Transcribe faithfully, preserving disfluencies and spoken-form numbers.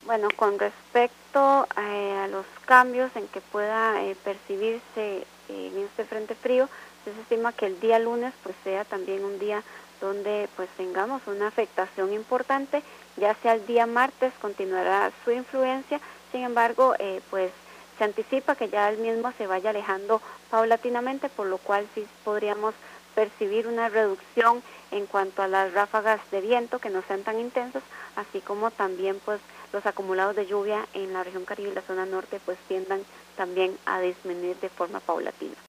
Bueno, con respecto eh, a los cambios en que pueda eh, percibirse eh, en este frente frío, se estima que el día lunes pues sea también un día donde pues tengamos una afectación importante, ya sea el día martes continuará su influencia, sin embargo eh, pues se anticipa que ya el mismo se vaya alejando paulatinamente, por lo cual sí podríamos percibir una reducción en cuanto a las ráfagas de viento que no sean tan intensas, así como también pues los acumulados de lluvia en la región Caribe y la zona norte pues tiendan también a disminuir de forma paulatina.